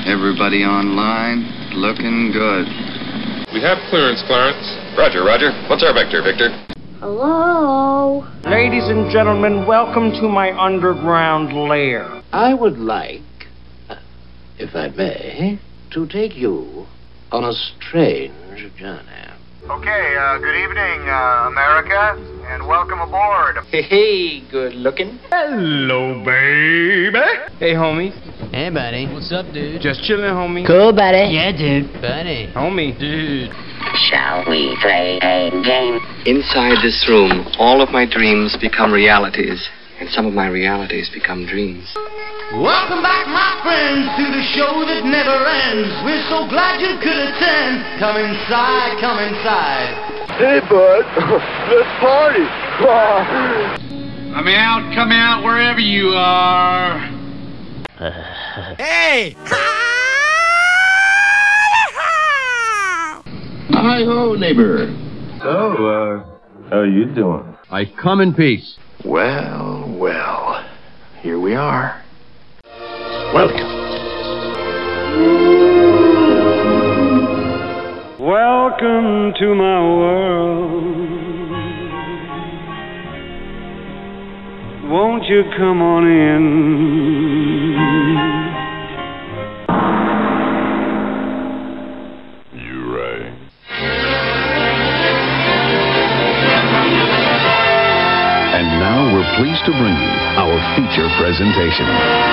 Everybody online, looking good. We have clearance, Clarence. Roger, Roger. What's our vector, Victor? Hello? Ladies and gentlemen, welcome to my underground lair. I would like, if I may, to take you on a strange journey. Okay, good evening, America, and welcome aboard. Hey, good looking. Hello, baby. Hey, homie. Hey, buddy. What's up, dude? Just chilling, homie. Cool, buddy. Yeah, dude. Buddy. Homie. Dude. Shall we play a game? Inside this room, all of my dreams become realities, and some of my realities become dreams. Welcome back, my friends, to the show that never ends. We're so glad you could attend. Come inside, come inside. Hey, bud, let's party. Come out, wherever you are. Hey! Hi-ho, neighbor. So, how you doing? I come in peace. Well, well, here we are. Welcome. Welcome to my world. Won't you come on in? You right. And now we're pleased to bring you our feature presentation.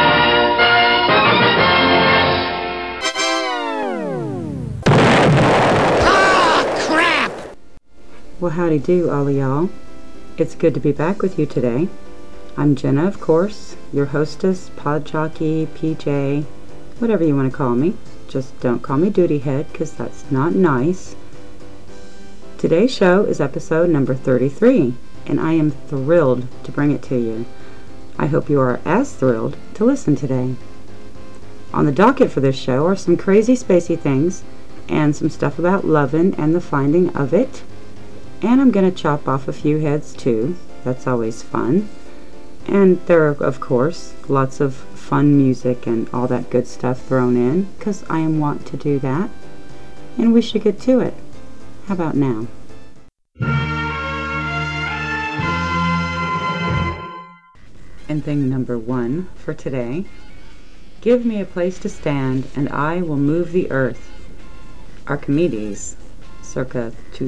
Well, howdy do, all of y'all. It's good to be back with you today. I'm Jenna, of course, your hostess, pod jockey, PJ, whatever you want to call me. Just don't call me duty head, because that's not nice. Today's show is episode number 33, and I am thrilled to bring it to you. I hope you are as thrilled to listen today. On the docket for this show are some crazy spacey things, and some stuff about lovin' and the finding of it. And I'm going to chop off a few heads too. That's always fun. And there are, of course, lots of fun music and all that good stuff thrown in, because I am wont to do that. And we should get to it. How about now? And thing number 1 for today. Give me a place to stand, and I will move the earth. Archimedes, circa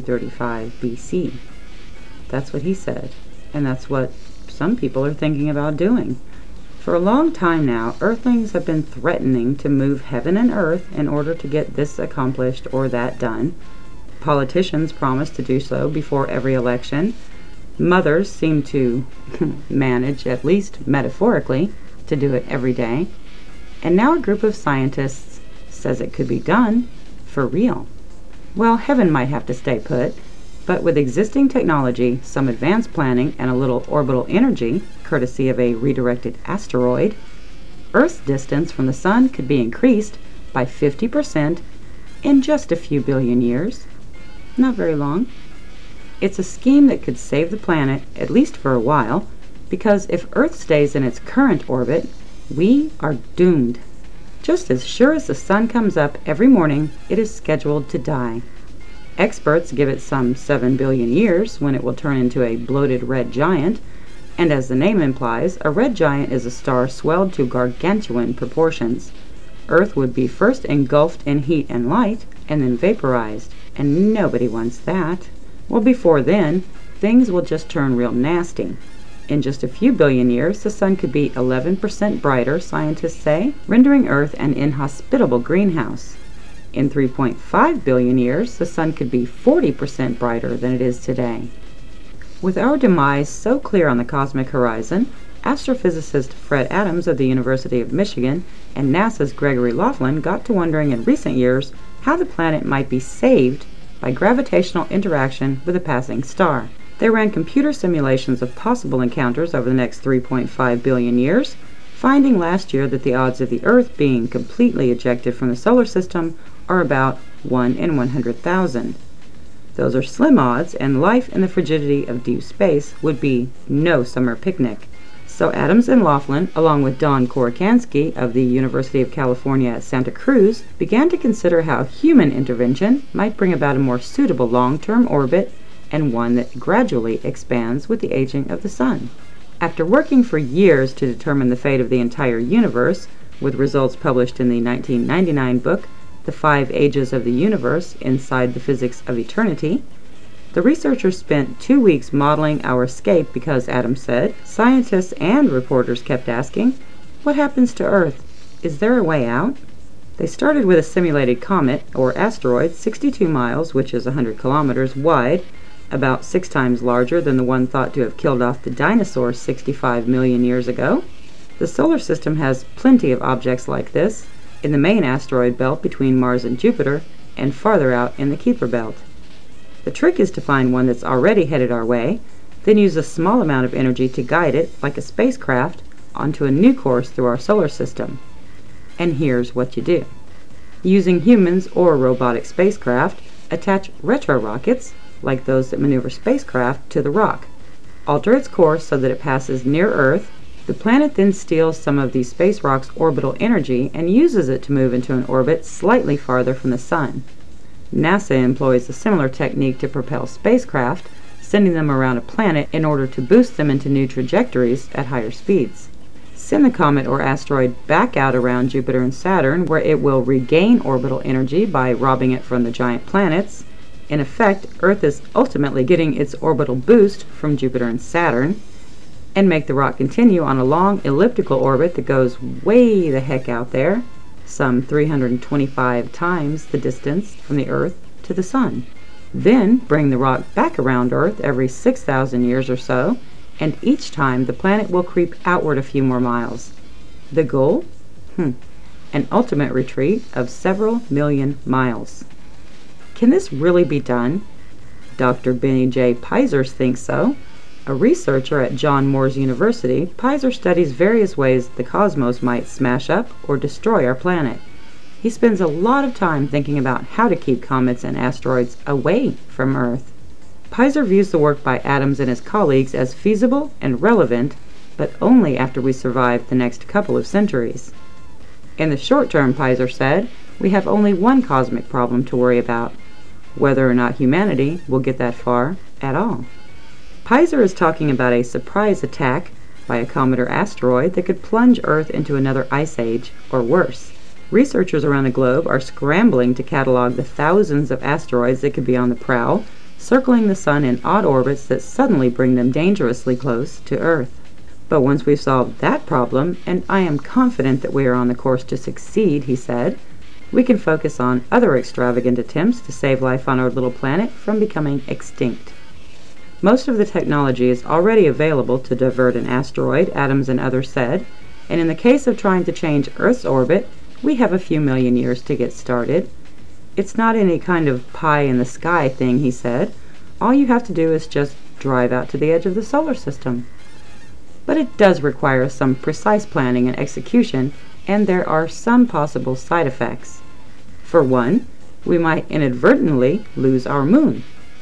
235 BC. That's what he said, and that's what some people are thinking about doing. For a long time now, earthlings have been threatening to move heaven and earth in order to get this accomplished or that done. Politicians promise to do so before every election. Mothers seem to manage, at least metaphorically, to do it every day. And now a group of scientists says it could be done for real. Well, heaven might have to stay put, but with existing technology, some advanced planning, and a little orbital energy, courtesy of a redirected asteroid, Earth's distance from the Sun could be increased by 50% in just a few billion years. Not very long. It's a scheme that could save the planet, at least for a while, because if Earth stays in its current orbit, we are doomed. Just as sure as the sun comes up every morning, it is scheduled to die. Experts give it some 7 billion years when it will turn into a bloated red giant, and as the name implies, a red giant is a star swelled to gargantuan proportions. Earth would be first engulfed in heat and light, and then vaporized, and nobody wants that. Well, before then, things will just turn real nasty. In just a few billion years, the sun could be 11% brighter, scientists say, rendering Earth an inhospitable greenhouse. In 3.5 billion years, the sun could be 40% brighter than it is today. With our demise so clear on the cosmic horizon, astrophysicist Fred Adams of the University of Michigan and NASA's Gregory Laughlin got to wondering in recent years how the planet might be saved by gravitational interaction with a passing star. They ran computer simulations of possible encounters over the next 3.5 billion years, finding last year that the odds of the Earth being completely ejected from the solar system are about 1 in 100,000. Those are slim odds, and life in the frigidity of deep space would be no summer picnic. So Adams and Laughlin, along with Don Korakansky of the University of California at Santa Cruz, began to consider how human intervention might bring about a more suitable long-term orbit and one that gradually expands with the aging of the sun. After working for years to determine the fate of the entire universe, with results published in the 1999 book, The 5 Ages of the Universe Inside the Physics of Eternity, the researchers spent 2 weeks modeling our escape because, Adams said, scientists and reporters kept asking, what happens to Earth? Is there a way out? They started with a simulated comet, or asteroid, 62 miles, which is 100 kilometers, wide, about 6 times larger than the one thought to have killed off the dinosaurs 65 million years ago. The solar system has plenty of objects like this, in the main asteroid belt between Mars and Jupiter, and farther out in the Kuiper belt. The trick is to find one that's already headed our way, then use a small amount of energy to guide it, like a spacecraft, onto a new course through our solar system. And here's what you do. Using humans or robotic spacecraft, attach retro-rockets, like those that maneuver spacecraft, to the rock. Alter its course so that it passes near Earth. The planet then steals some of the space rock's orbital energy and uses it to move into an orbit slightly farther from the Sun. NASA employs a similar technique to propel spacecraft, sending them around a planet in order to boost them into new trajectories at higher speeds. Send the comet or asteroid back out around Jupiter and Saturn, where it will regain orbital energy by robbing it from the giant planets. In effect, Earth is ultimately getting its orbital boost from Jupiter and Saturn, and make the rock continue on a long elliptical orbit that goes way the heck out there, some 325 times the distance from the Earth to the Sun. Then bring the rock back around Earth every 6,000 years or so, and each time the planet will creep outward a few more miles. The goal? An ultimate retreat of several million miles. Can this really be done? Dr. Benny J. Peisers thinks so. A researcher at John Moores University, Peiser studies various ways the cosmos might smash up or destroy our planet. He spends a lot of time thinking about how to keep comets and asteroids away from Earth. Peiser views the work by Adams and his colleagues as feasible and relevant, but only after we survive the next couple of centuries. In the short term, Peiser said, we have only one cosmic problem to worry about: whether or not humanity will get that far at all. Peiser is talking about a surprise attack by a comet or asteroid that could plunge Earth into another ice age, or worse. Researchers around the globe are scrambling to catalog the thousands of asteroids that could be on the prowl, circling the Sun in odd orbits that suddenly bring them dangerously close to Earth. But once we've solved that problem, and I am confident that we are on the course to succeed, he said, we can focus on other extravagant attempts to save life on our little planet from becoming extinct. Most of the technology is already available to divert an asteroid, Adams and others said, and in the case of trying to change Earth's orbit, we have a few million years to get started. It's not any kind of pie-in-the-sky thing, he said. All you have to do is just drive out to the edge of the solar system. But it does require some precise planning and execution, and there are some possible side effects. For one, we might inadvertently lose our moon,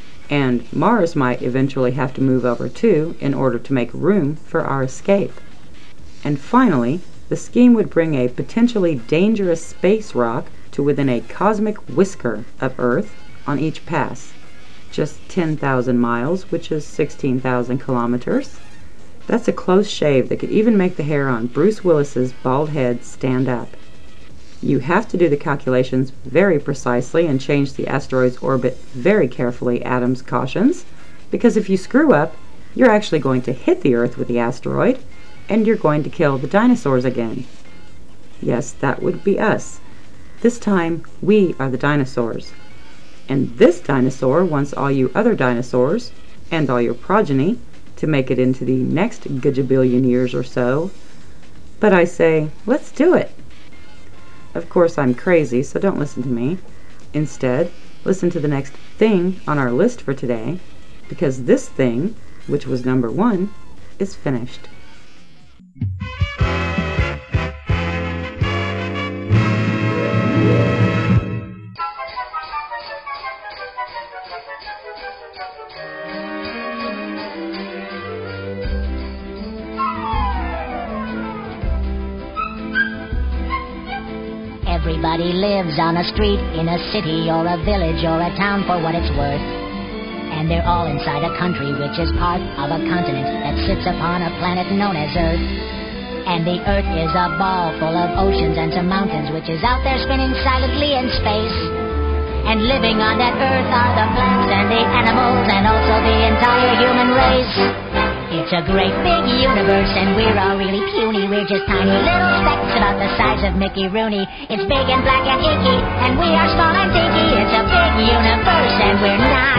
and Mars might eventually have to move over too in order to make room for our escape. And finally, the scheme would bring a potentially dangerous space rock to within a cosmic whisker of Earth on each pass. Just 10,000 miles, which is 16,000 kilometers. That's a close shave that could even make the hair on Bruce Willis's bald head stand up. You have to do the calculations very precisely and change the asteroid's orbit very carefully, Adams cautions, because if you screw up, you're actually going to hit the Earth with the asteroid, and you're going to kill the dinosaurs again. Yes, that would be us. This time, we are the dinosaurs. And this dinosaur wants all you other dinosaurs, and all your progeny, to make it into the next gajabillion years or so. But I say, let's do it. Of course, I'm crazy, so don't listen to me. Instead, listen to the next thing on our list for today, because this thing, which was number 1, is finished. Everybody lives on a street, in a city or a village or a town for what it's worth. And they're all inside a country which is part of a continent that sits upon a planet known as Earth. And the Earth is a ball full of oceans and some mountains which is out there spinning silently in space. And living on that Earth are the plants and the animals and also the entire human race. It's a great big universe and we're all really puny. We're just tiny little specks about the size of Mickey Rooney. It's big and black and inky and we are small and dinky. It's a big universe and we're not.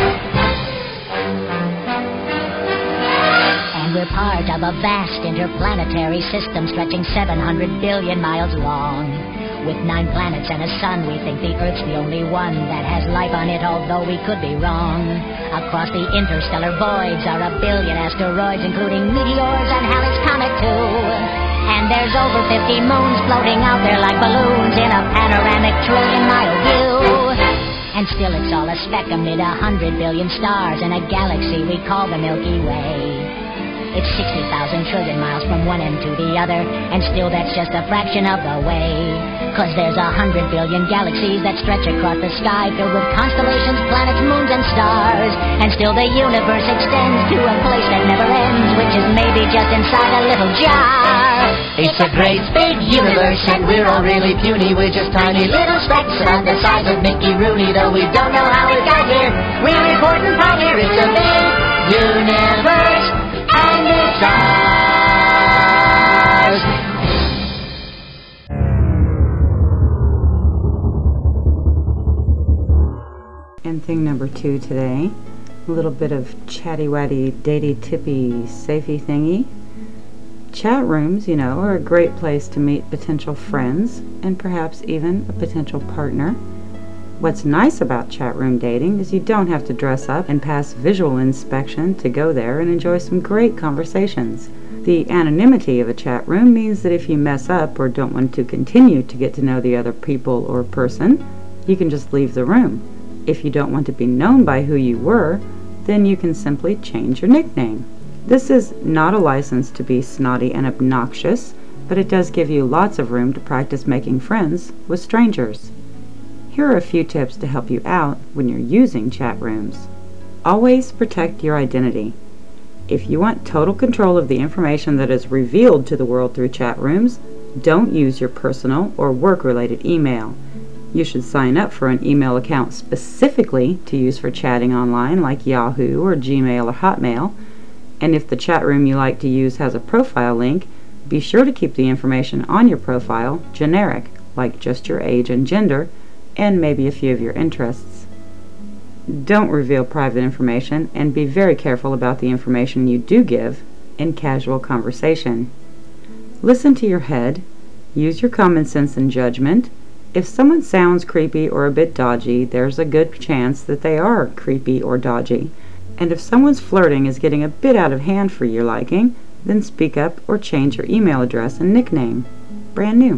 And we're part of a vast interplanetary system stretching 700 billion miles long. With 9 planets and a sun, we think the Earth's the only one that has life on it, although we could be wrong. Across the interstellar voids are a billion asteroids, including meteors and Halley's Comet too. And there's over 50 moons floating out there like balloons in a panoramic trillion-mile view. And still it's all a speck amid 100 billion stars in a galaxy we call the Milky Way. It's 60,000 trillion miles from one end to the other, and still that's just a fraction of the way. 'Cause there's 100 billion galaxies that stretch across the sky, filled with constellations, planets, moons, and stars. And still the universe extends to a place that never ends, which is maybe just inside a little jar. It's a great big universe, and we're all really puny. We're just tiny little specks about the size of Mickey Rooney, though we don't know how we got here. We're important part here. It's a big universe. And it's ours. And thing number 2 today, a little bit of chatty-watty, datey-tippy, safety thingy. Chat rooms, you know, are a great place to meet potential friends and perhaps even a potential partner. What's nice about chat room dating is you don't have to dress up and pass visual inspection to go there and enjoy some great conversations. The anonymity of a chat room means that if you mess up or don't want to continue to get to know the other people or person, you can just leave the room. If you don't want to be known by who you were, then you can simply change your nickname. This is not a license to be snotty and obnoxious, but it does give you lots of room to practice making friends with strangers. Here are a few tips to help you out when you're using chat rooms. Always protect your identity. If you want total control of the information that is revealed to the world through chat rooms, don't use your personal or work-related email. You should sign up for an email account specifically to use for chatting online like Yahoo or Gmail or Hotmail. And if the chat room you like to use has a profile link, be sure to keep the information on your profile generic, like just your age and gender, and maybe a few of your interests. Don't reveal private information, and be very careful about the information you do give in casual conversation. Listen to your head, use your common sense and judgment. If someone sounds creepy or a bit dodgy, there's a good chance that they are creepy or dodgy. And if someone's flirting is getting a bit out of hand for your liking, then speak up or change your email address and nickname. Brand new.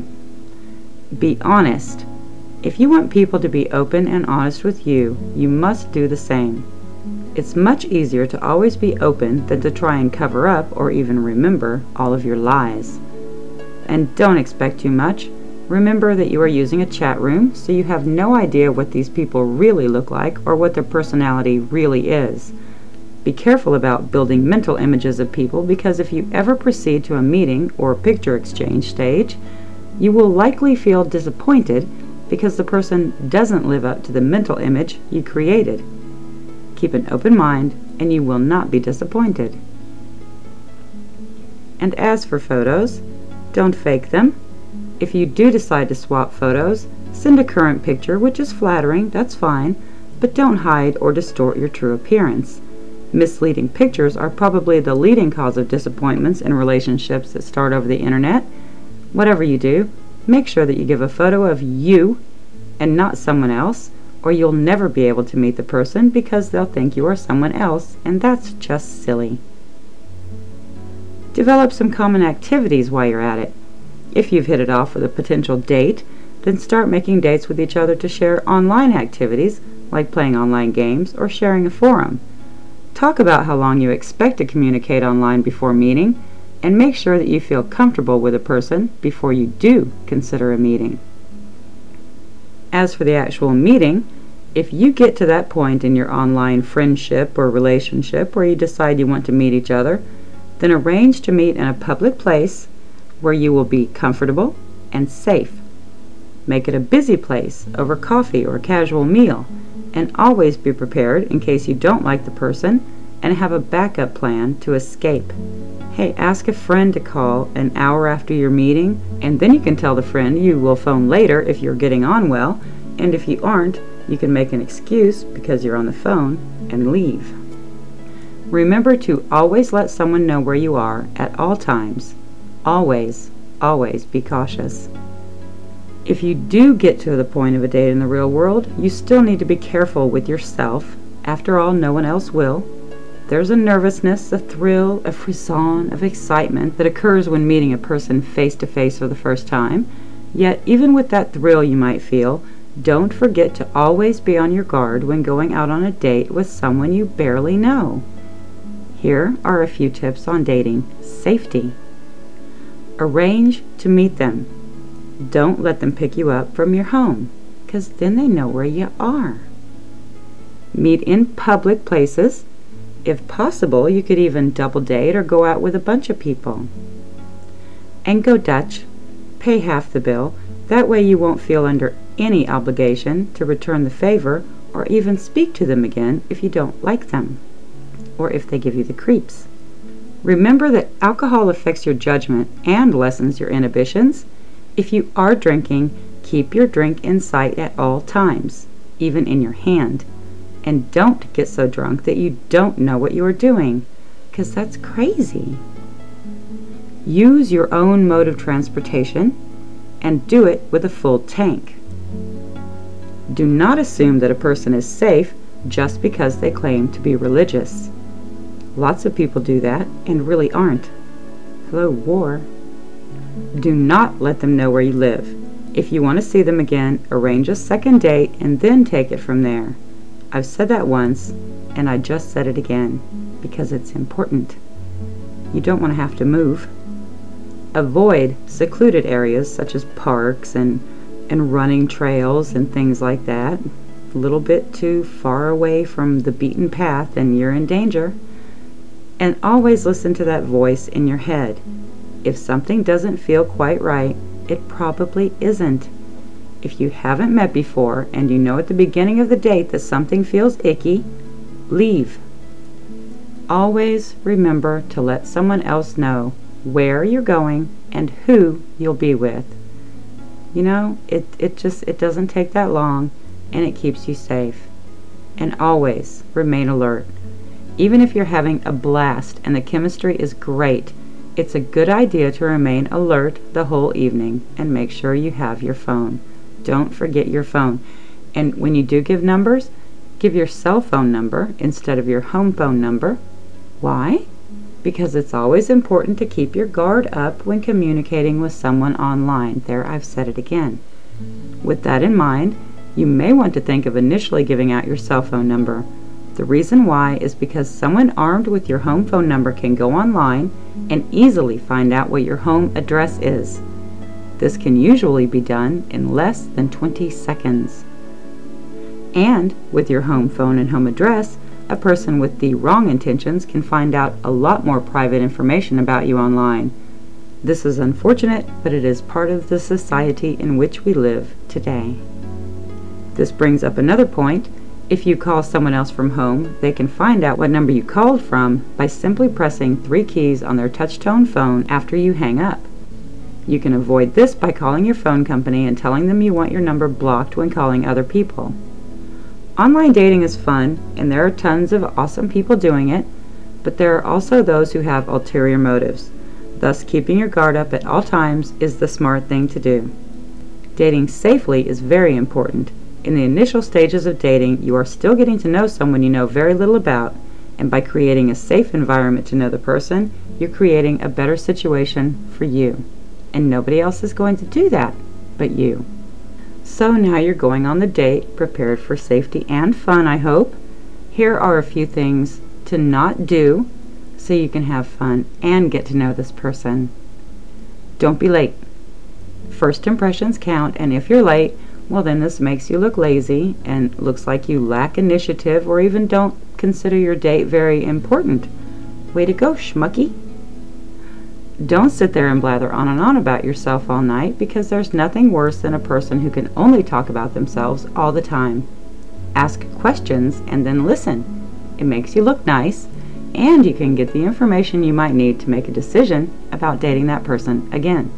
Be honest. If you want people to be open and honest with you, you must do the same. It's much easier to always be open than to try and cover up or even remember all of your lies. And don't expect too much. Remember that you are using a chat room, so you have no idea what these people really look like or what their personality really is. Be careful about building mental images of people, because if you ever proceed to a meeting or picture exchange stage, you will likely feel disappointed because the person doesn't live up to the mental image you created. Keep an open mind and you will not be disappointed. And as for photos, don't fake them. If you do decide to swap photos, send a current picture, which is flattering, that's fine, but don't hide or distort your true appearance. Misleading pictures are probably the leading cause of disappointments in relationships that start over the internet. Whatever you do, make sure that you give a photo of you and not someone else, or you'll never be able to meet the person because they'll think you are someone else, and that's just silly. Develop some common activities while you're at it. If you've hit it off with a potential date, then start making dates with each other to share online activities like playing online games or sharing a forum. Talk about how long you expect to communicate online before meeting, and make sure that you feel comfortable with a person before you do consider a meeting. As for the actual meeting, if you get to that point in your online friendship or relationship where you decide you want to meet each other, then arrange to meet in a public place where you will be comfortable and safe. Make it a busy place over coffee or a casual meal, and always be prepared in case you don't like the person and have a backup plan to escape. Hey, ask a friend to call an hour after your meeting, and then you can tell the friend you will phone later if you're getting on well, and if you aren't, you can make an excuse because you're on the phone and leave. Remember to always let someone know where you are at all times. Always, always be cautious. If you do get to the point of a date in the real world, you still need to be careful with yourself. After all, no one else will. There's a nervousness, a thrill, a frisson of excitement that occurs when meeting a person face to face for the first time. Yet, even with that thrill you might feel, don't forget to always be on your guard when going out on a date with someone you barely know. Here are a few tips on dating safety. Arrange to meet them. Don't let them pick you up from your home, because then they know where you are. Meet in public places. If possible, you could even double date or go out with a bunch of people. And go Dutch. Pay half the bill. That way you won't feel under any obligation to return the favor or even speak to them again if you don't like them, or if they give you the creeps. Remember that alcohol affects your judgment and lessens your inhibitions. If you are drinking, keep your drink in sight at all times, even in your hand. And don't get so drunk that you don't know what you are doing, because that's crazy. Use your own mode of transportation and do it with a full tank. Do not assume that a person is safe just because they claim to be religious. Lots of people do that and really aren't. Hello, war. Do not let them know where you live. If you want to see them again, arrange a second date and then take it from there. I've said that once, and I just said it again, because it's important. You don't want to have to move. Avoid secluded areas such as parks and running trails and things like that. A little bit too far away from the beaten path and you're in danger. And always listen to that voice in your head. If something doesn't feel quite right, it probably isn't. If you haven't met before and you know at the beginning of the date that something feels icky, leave. Always remember to let someone else know where you're going and who you'll be with. You know, it doesn't take that long, and it keeps you safe. And always remain alert. Even if you're having a blast and the chemistry is great, it's a good idea to remain alert the whole evening and make sure you have your phone. Don't forget your phone. And when you do give numbers, give your cell phone number instead of your home phone number. Why? Because it's always important to keep your guard up when communicating with someone online. There, I've said it again. With that in mind, you may want to think of initially giving out your cell phone number. The reason why is because someone armed with your home phone number can go online and easily find out what your home address is. This can usually be done in less than 20 seconds. And with your home phone and home address, a person with the wrong intentions can find out a lot more private information about you online. This is unfortunate, but it is part of the society in which we live today. This brings up another point. If you call someone else from home, they can find out what number you called from by simply pressing 3 keys on their touch-tone phone after you hang up. You can avoid this by calling your phone company and telling them you want your number blocked when calling other people. Online dating is fun, and there are tons of awesome people doing it, but there are also those who have ulterior motives. Thus, keeping your guard up at all times is the smart thing to do. Dating safely is very important. In the initial stages of dating, you are still getting to know someone you know very little about, and by creating a safe environment to know the person, you're creating a better situation for you. And nobody else is going to do that but you. So now you're going on the date, prepared for safety and fun, I hope. Here are a few things to not do so you can have fun and get to know this person. Don't be late. First impressions count, and if you're late, Well, then this makes you look lazy and looks like you lack initiative or even don't consider your date very important. Way to go, schmucky. Don't sit there and blather on and on about yourself all night, because there's nothing worse than a person who can only talk about themselves all the time. Ask questions and then listen. It makes you look nice, and you can get the information you might need to make a decision about dating that person again.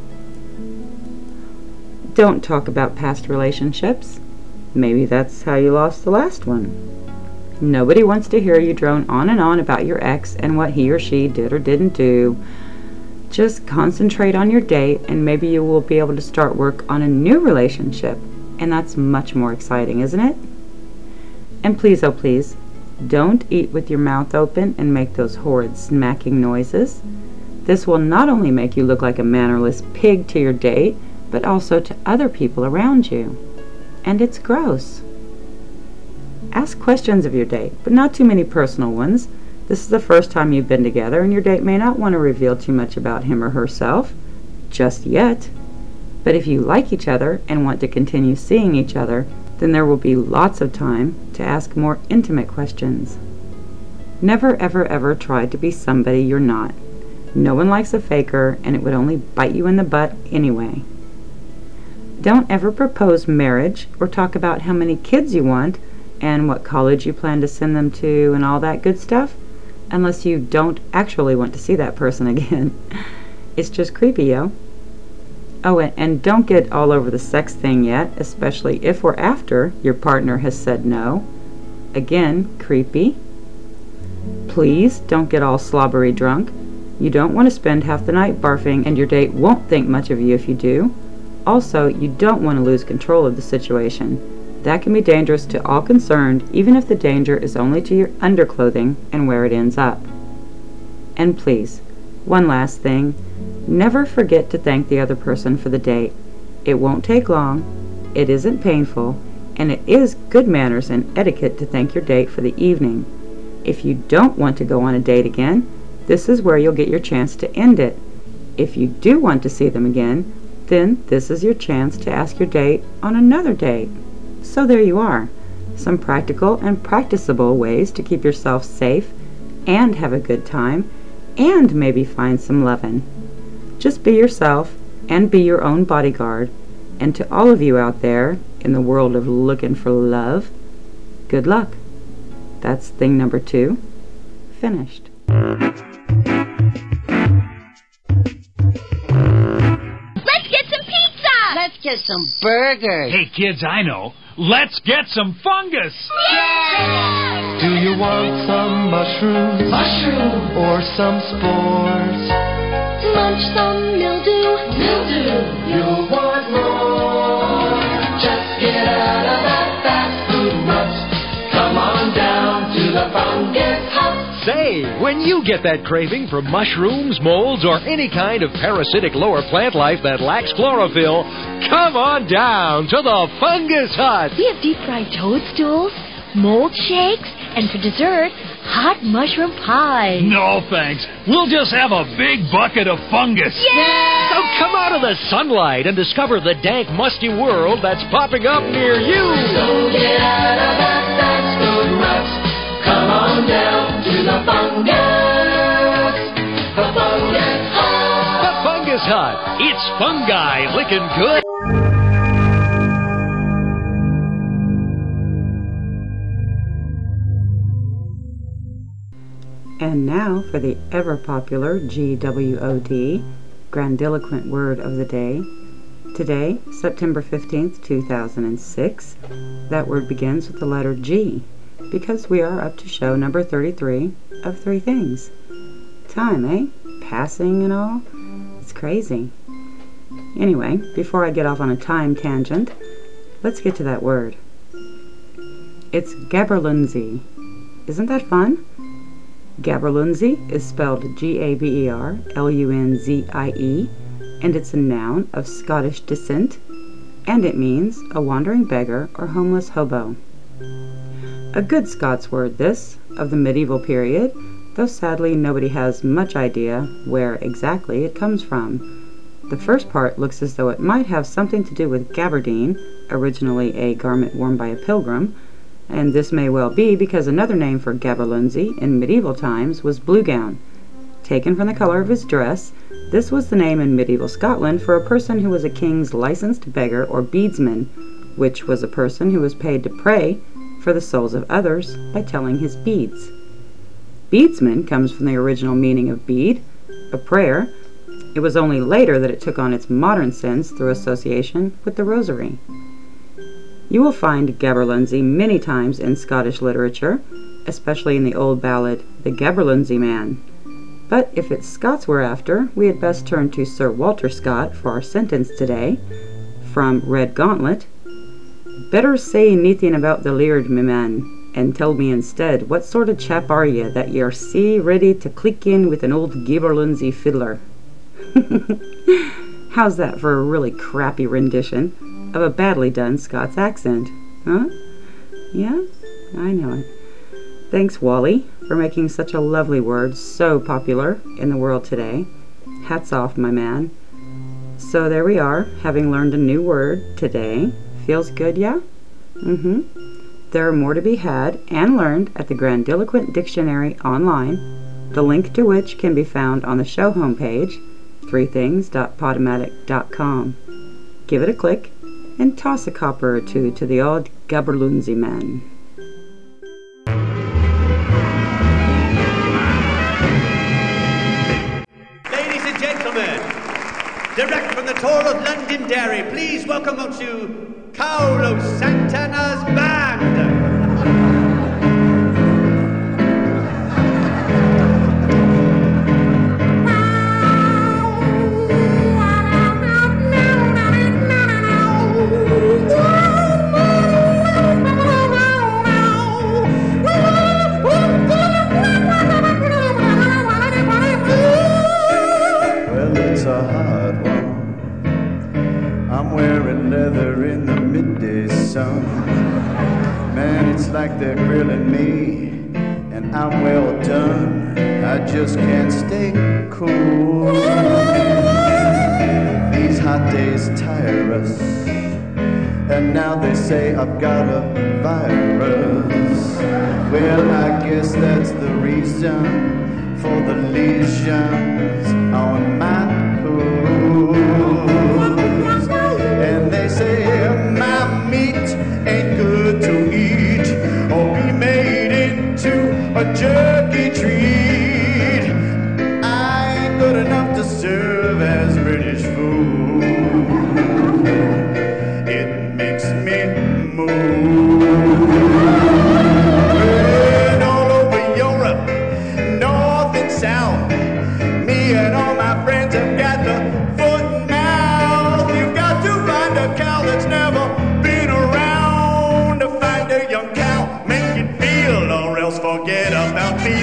Don't talk about past relationships. Maybe that's how you lost the last one. Nobody wants to hear you drone on and on about your ex and what he or she did or didn't do. Just concentrate on your date, and maybe you will be able to start work on a new relationship, and that's much more exciting, isn't it? And please, oh please, don't eat with your mouth open and make those horrid smacking noises. This will not only make you look like a mannerless pig to your date, but also to other people around you. And it's gross. Ask questions of your date, but not too many personal ones. This is the first time you've been together, and your date may not want to reveal too much about him or herself just yet. But if you like each other and want to continue seeing each other, then there will be lots of time to ask more intimate questions. Never ever ever try to be somebody you're not. No one likes a faker, and it would only bite you in the butt anyway. Don't ever propose marriage or talk about how many kids you want and what college you plan to send them to and all that good stuff, unless you don't actually want to see that person again. It's just creepy, yo. Oh, and don't get all over the sex thing yet, especially if or after your partner has said no. Again, creepy. Please don't get all slobbery drunk. You don't want to spend half the night barfing, and your date won't think much of you if you do. Also, you don't want to lose control of the situation. That can be dangerous to all concerned, even if the danger is only to your underclothing and where it ends up. And please, one last thing, never forget to thank the other person for the date. It won't take long, it isn't painful, and it is good manners and etiquette to thank your date for the evening. If you don't want to go on a date again, this is where you'll get your chance to end it. If you do want to see them again, then this is your chance to ask your date on another date. So there you are, some practical and practicable ways to keep yourself safe and have a good time and maybe find some lovin'. Just be yourself and be your own bodyguard. And to all of you out there in the world of looking for love, good luck. That's thing number 2. Finished. Let's get some burgers. Hey, kids, I know. Let's get some fungus. Yeah! Do you want some mushrooms? Mushroom. Or some spores? Munch some mildew. Mildew. You'll want more. Just get out of that fast food rut. Come on down to the fungus hut. Say, when you get that craving for mushrooms, molds, or any kind of parasitic lower plant life that lacks chlorophyll, come on down to the Fungus Hut. We have deep-fried toadstools, mold shakes, and for dessert, hot mushroom pie. No, thanks. We'll just have a big bucket of fungus. Yeah! So come out of the sunlight and discover the dank, musty world that's popping up near you. So get out of that fast food rut. Come on down to the Fungus Hut. The Fungus Hut. It's fungi licking good. And now for the ever-popular GWOD, Grandiloquent Word of the Day. Today, September 15th, 2006, that word begins with the letter G, because we are up to show number 33 of 3 things. Time, eh? Passing and all? It's crazy. Anyway, before I get off on a time tangent, let's get to that word. It's gaberlunzie. Isn't that fun? Gaberlunzie is spelled Gaberlunzie, and it's a noun of Scottish descent, and it means a wandering beggar or homeless hobo. A good Scots word, this, of the medieval period, though sadly nobody has much idea where exactly it comes from. The first part looks as though it might have something to do with gabardine, originally a garment worn by a pilgrim, and this may well be because another name for gaberlunzie in medieval times was blue gown. Taken from the color of his dress, this was the name in medieval Scotland for a person who was a king's licensed beggar or beadsman, which was a person who was paid to pray for the souls of others by telling his beads. Beadsman comes from the original meaning of bead, a prayer. It was only later that it took on its modern sense through association with the rosary. You will find gaberlunzie many times in Scottish literature, especially in the old ballad, The Gaberlunzie Man. But if it's Scots we're after, we had best turn to Sir Walter Scott for our sentence today, from Red Gauntlet. Better say naething about the laird, me man, and tell me instead, what sort of chap are ye, that ye're sae ready to click in with an old gaberlunzie fiddler? How's that for a really crappy rendition of a badly done Scots accent? Huh? Yeah, I know it. Thanks, Wally, for making such a lovely word so popular in the world today. Hats off, my man. So there we are, having learned a new word today. Feels good, yeah? There are more to be had and learned at the Grandiloquent Dictionary online, the link to which can be found on the show homepage, threethings.podomatic.com. Give it a click and toss a copper or two to the odd gaberlunzie man. Ladies and gentlemen, direct from the tour of Londonderry, please welcome up to Carlos Santana's band. Man, it's like they're grilling me, and I'm well done. I just can't stay cool. These hot days tire us, and now they say I've got a virus. Well, I guess that's the reason for the lesions on my hooves. And they say my meat ain't good to eat or be made into a jerky treat. I ain't good enough to serve as British food. It makes me move. And all over Europe, north and south, me and all my friends have got the foot and mouth. You've got to find a cow that's never been around, to find a young cow, make it feel, or else forget about me.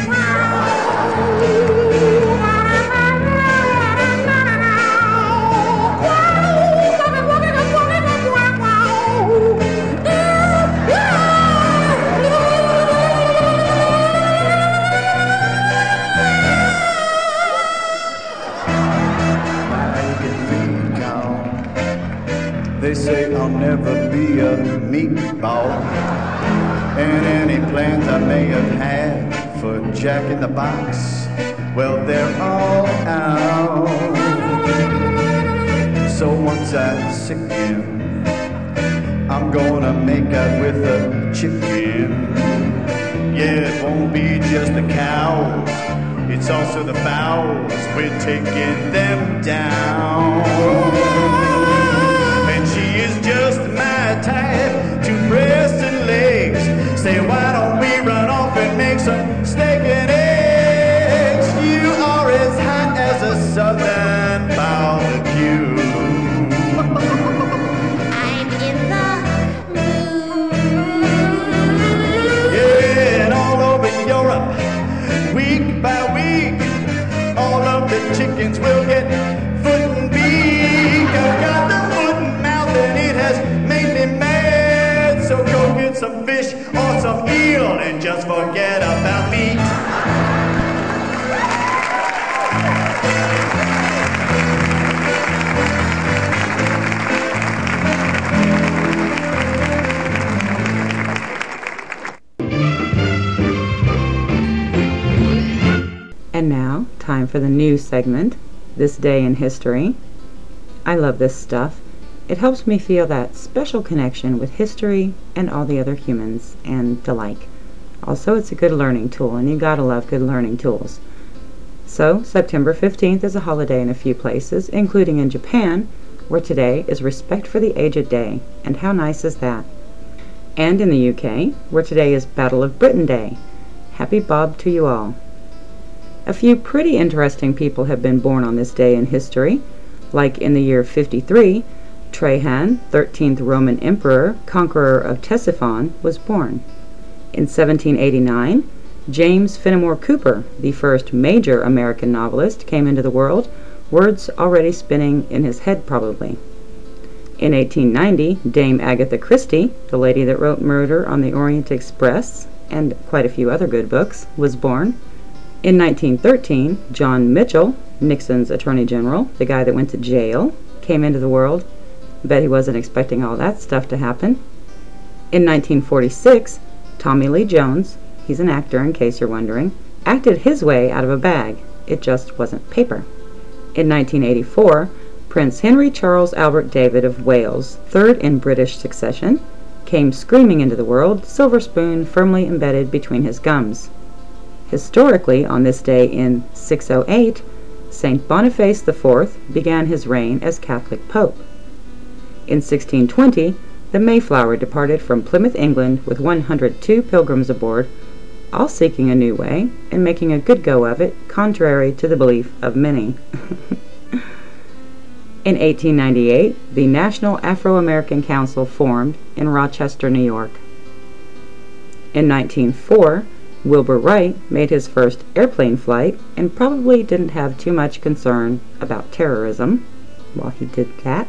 They say I'll never be a meatball, and any plans I may have had for Jack in the Box, well, they're all out. So once I sicken, I'm gonna make out with a chicken. Yeah, it won't be just the cows, it's also the fowls. We're taking them down. She is just my type, two breasts and legs. Say, why don't we run off and make some steak and eggs? You are as hot as a southern barbecue. I'm in the mood. Yeah, and all over Europe, week by week, all of the chickens will get foot and beak. I've got the foot and mouth, and it has made me mad. So go get some fish or some eel and just forget about me. for the new segment, This Day in History. I love this stuff. It helps me feel that special connection with history and all the other humans and the like. Also, it's a good learning tool, and you gotta love good learning tools. So, September 15th is a holiday in a few places, including in Japan, where today is Respect for the Aged Day, and how nice is that? And in the UK, where today is Battle of Britain Day. Happy Bob to you all. A few pretty interesting people have been born on this day in history, like in the year 53, Trajan, 13th Roman Emperor, conqueror of Ctesiphon, was born. In 1789, James Fenimore Cooper, the first major American novelist, came into the world, words already spinning in his head probably. In 1890, Dame Agatha Christie, the lady that wrote Murder on the Orient Express and quite a few other good books, was born. In 1913, John Mitchell, Nixon's Attorney General, the guy that went to jail, came into the world. Bet he wasn't expecting all that stuff to happen. In 1946, Tommy Lee Jones, he's an actor in case you're wondering, acted his way out of a bag. It just wasn't paper. In 1984, Prince Henry Charles Albert David of Wales, third in British succession, came screaming into the world, silver spoon firmly embedded between his gums. Historically, on this day in 608, Saint Boniface IV began his reign as Catholic Pope. In 1620, the Mayflower departed from Plymouth, England, with 102 pilgrims aboard, all seeking a new way and making a good go of it, contrary to the belief of many. In 1898, the National Afro-American Council formed in Rochester, New York. In 1904, Wilbur Wright made his first airplane flight and probably didn't have too much concern about terrorism while he did that.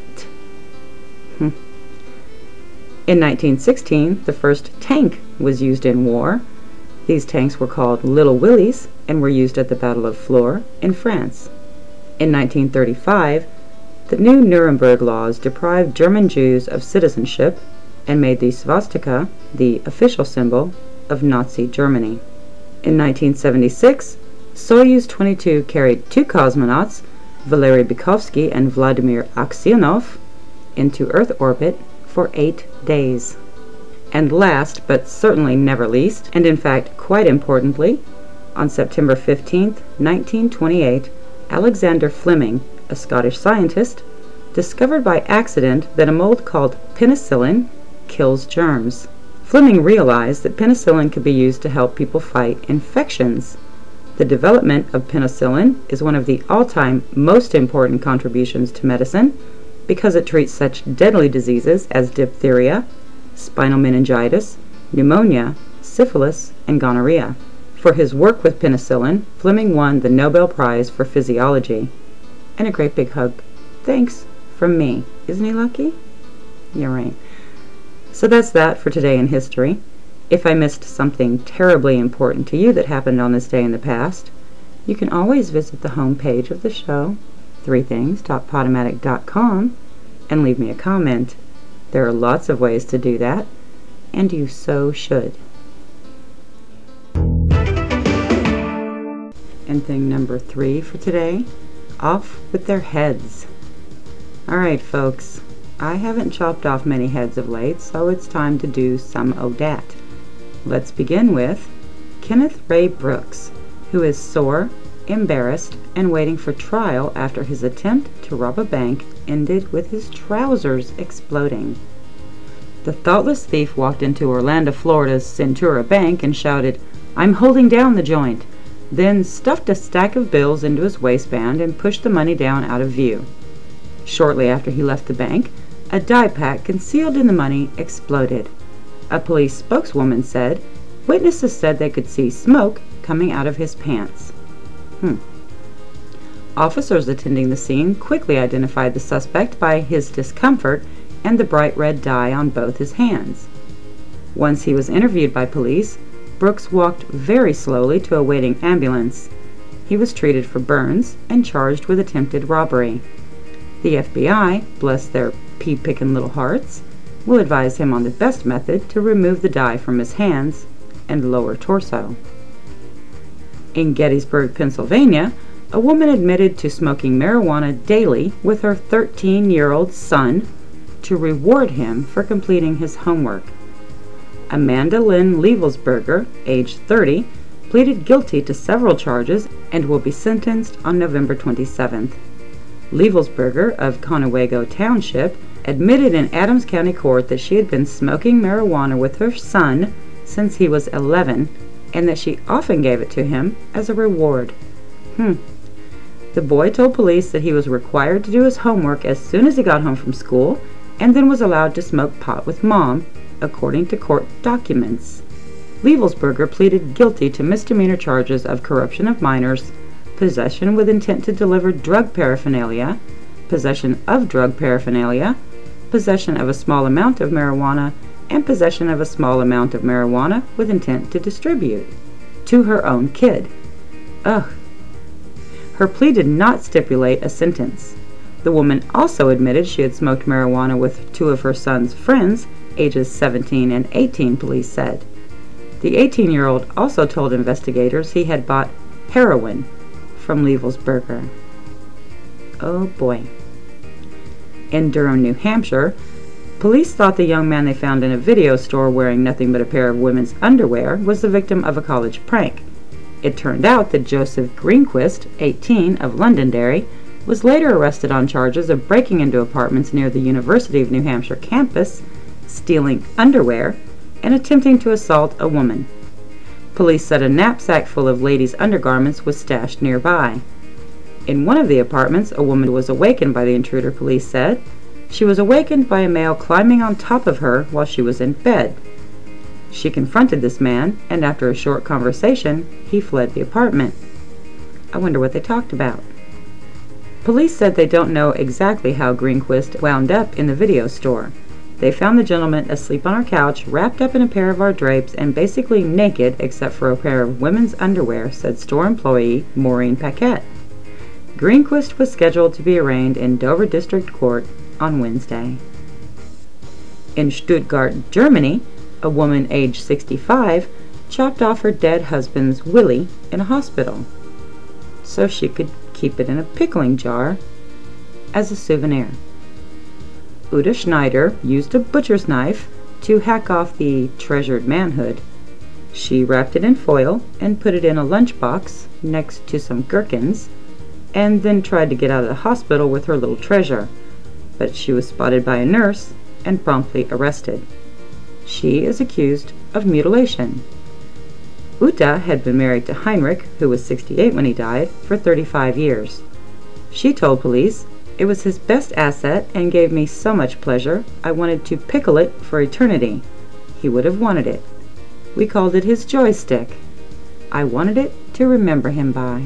In 1916, the first tank was used in war. These tanks were called Little Willies and were used at the Battle of Floor in France. In 1935, the new Nuremberg laws deprived German Jews of citizenship and made the swastika the official symbol of Nazi Germany. In 1976, Soyuz 22 carried two cosmonauts, Valery Bykovsky and Vladimir Aksionov, into Earth orbit for 8 days. And last, but certainly never least, and in fact quite importantly, on September 15, 1928, Alexander Fleming, a Scottish scientist, discovered by accident that a mold called penicillin kills germs. Fleming realized that penicillin could be used to help people fight infections. The development of penicillin is one of the all-time most important contributions to medicine because it treats such deadly diseases as diphtheria, spinal meningitis, pneumonia, syphilis, and gonorrhea. For his work with penicillin, Fleming won the Nobel Prize for Physiology. And a great big hug. Thanks from me. Isn't he lucky? You're right. So that's that for today in history. If I missed something terribly important to you that happened on this day in the past, you can always visit the home page of the show, 3things.podomatic.com, and leave me a comment. There are lots of ways to do that, and you so should. And thing number 3 for today, off with their heads. Alright folks, I haven't chopped off many heads of late, so it's time to do some ODAT. Let's begin with Kenneth Ray Brooks, who is sore, embarrassed, and waiting for trial after his attempt to rob a bank ended with his trousers exploding. The thoughtless thief walked into Orlando, Florida's Centura Bank and shouted, "I'm holding down the joint," then stuffed a stack of bills into his waistband and pushed the money down out of view. Shortly after he left the bank, a dye pack concealed in the money exploded. A police spokeswoman said, witnesses said they could see smoke coming out of his pants. Officers attending the scene quickly identified the suspect by his discomfort and the bright red dye on both his hands. Once he was interviewed by police, Brooks walked very slowly to a waiting ambulance. He was treated for burns and charged with attempted robbery. The FBI, bless their pea-pickin' little hearts, will advise him on the best method to remove the dye from his hands and lower torso. In Gettysburg, Pennsylvania, a woman admitted to smoking marijuana daily with her 13-year-old son to reward him for completing his homework. Amanda Lynn Lievelsberger, age 30, pleaded guilty to several charges and will be sentenced on November 27th. Lievelsberger of Conewago Township admitted in Adams County Court that she had been smoking marijuana with her son since he was 11 and that she often gave it to him as a reward. The boy told police that he was required to do his homework as soon as he got home from school and then was allowed to smoke pot with Mom, according to court documents. Lievelsberger pleaded guilty to misdemeanor charges of corruption of minors, possession with intent to deliver drug paraphernalia, possession of drug paraphernalia, possession of a small amount of marijuana, and possession of a small amount of marijuana with intent to distribute to her own kid. Ugh. Her plea did not stipulate a sentence. The woman also admitted she had smoked marijuana with two of her son's friends, ages 17 and 18, police said. The 18-year-old also told investigators he had bought heroin from Lievelsberger. Oh boy. In Durham, New Hampshire, police thought the young man they found in a video store wearing nothing but a pair of women's underwear was the victim of a college prank. It turned out that Joseph Greenquist, 18, of Londonderry, was later arrested on charges of breaking into apartments near the University of New Hampshire campus, stealing underwear, and attempting to assault a woman. Police said a knapsack full of ladies' undergarments was stashed nearby. In one of the apartments, a woman was awakened by the intruder, police said. She was awakened by a male climbing on top of her while she was in bed. She confronted this man, and after a short conversation, he fled the apartment. I wonder what they talked about. Police said they don't know exactly how Greenquist wound up in the video store. They found the gentleman asleep on our couch, wrapped up in a pair of our drapes, and basically naked except for a pair of women's underwear, said store employee Maureen Paquette. Greenquist was scheduled to be arraigned in Dover District Court on Wednesday. In Stuttgart, Germany, a woman aged 65 chopped off her dead husband's willy in a hospital so she could keep it in a pickling jar as a souvenir. Uta Schneider used a butcher's knife to hack off the treasured manhood. She wrapped it in foil and put it in a lunchbox next to some gherkins, and then tried to get out of the hospital with her little treasure, but she was spotted by a nurse and promptly arrested. She is accused of mutilation. Uta had been married to Heinrich, who was 68 when he died, for 35 years. She told police, "It was his best asset and gave me so much pleasure, I wanted to pickle it for eternity. He would have wanted it. We called it his joystick. I wanted it to remember him by."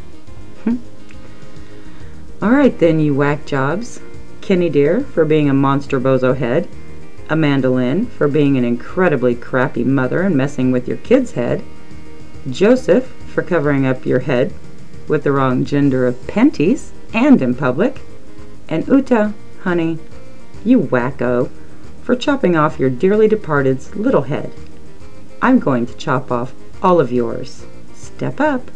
All right then, you whack jobs. Kenny Deer for being a monster bozo head. Amanda Lynn for being an incredibly crappy mother and messing with your kid's head. Joseph for covering up your head with the wrong gender of panties and in public. And Uta, honey, you wacko, for chopping off your dearly departed's little head. I'm going to chop off all of yours. Step up.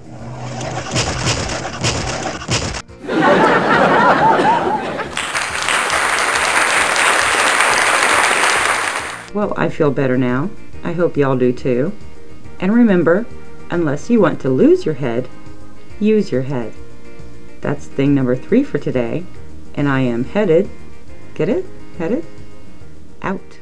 Well, I feel better now. I hope y'all do too. And remember, unless you want to lose your head, use your head. That's thing number 3 for today. And I am headed, get it? Headed? Out.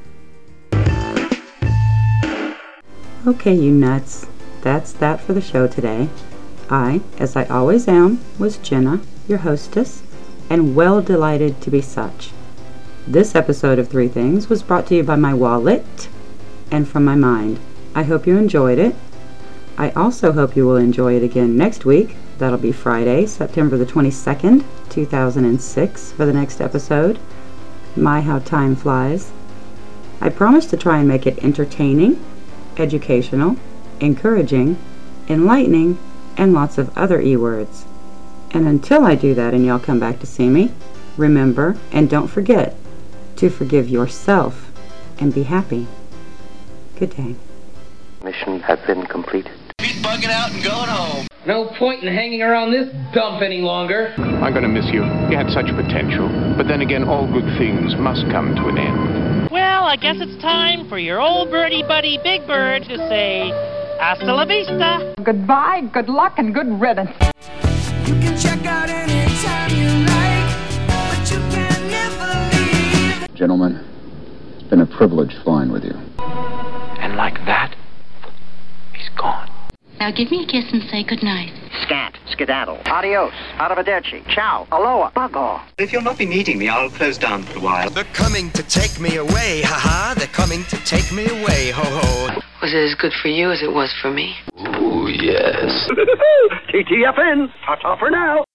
Okay, you nuts. That's that for the show today. I, as I always am, was Jenna, your hostess, and well delighted to be such. This episode of 3 Things was brought to you by my wallet and from my mind. I hope you enjoyed it. I also hope you will enjoy it again next week. That'll be Friday, September the 22nd, 2006 for the next episode. My, how time flies. I promise to try and make it entertaining, educational, encouraging, enlightening, and lots of other E-words. And until I do that and y'all come back to see me, remember and don't forget to forgive yourself and be happy. Good day. Mission has been completed. bugging out and going home. No point in hanging around this dump any longer. I'm gonna miss you. You had such potential. But then again, all good things must come to an end. Well, I guess it's time for your old birdie buddy, Big Bird, to say hasta la vista. Goodbye, good luck, and good riddance. You can check out anytime you like, but you can never leave. Gentlemen, it's been a privilege flying with you. And like that, he's gone. Now give me a kiss and say goodnight. Scat, skedaddle, adios, arrivederci, ciao, aloha, bug off. If you'll not be needing me, I'll close down for a while. They're coming to take me away, ha-ha. They're coming to take me away, ho-ho. Was it as good for you as it was for me? Ooh, yes. TTFN, ta-ta for now.